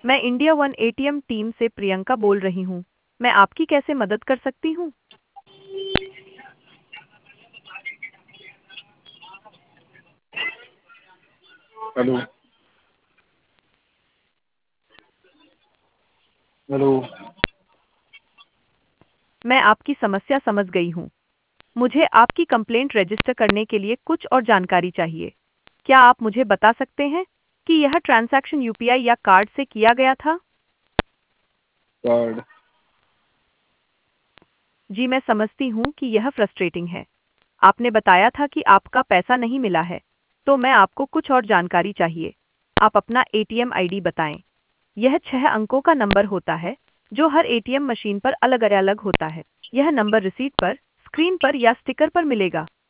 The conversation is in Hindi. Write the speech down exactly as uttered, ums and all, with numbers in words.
मैं इंडिया वन एटीएम टीम से प्रियंका बोल रही हूँ। मैं आपकी कैसे मदद कर सकती हूँ? हेलो। हेलो। मैं आपकी समस्या समझ गई हूँ। मुझे आपकी कंप्लेंट रजिस्टर करने के लिए कुछ और जानकारी चाहिए। क्या आप मुझे बता सकते हैं कि यह ट्रांजैक्शन यूपीआई या कार्ड से किया गया था? कार्ड। जी, मैं समझती हूँ कि यह फ्रस्ट्रेटिंग है। आपने बताया था कि आपका पैसा नहीं मिला है, तो मैं आपको कुछ और जानकारी चाहिए। आप अपना एटीएम आईडी बताएं। यह छह अंकों का नंबर होता है, जो हर एटीएम मशीन पर अलग-अलग होता है। यह नंबर रिसीट पर, स्क्रीन पर या स्टिकर पर मिलेगा।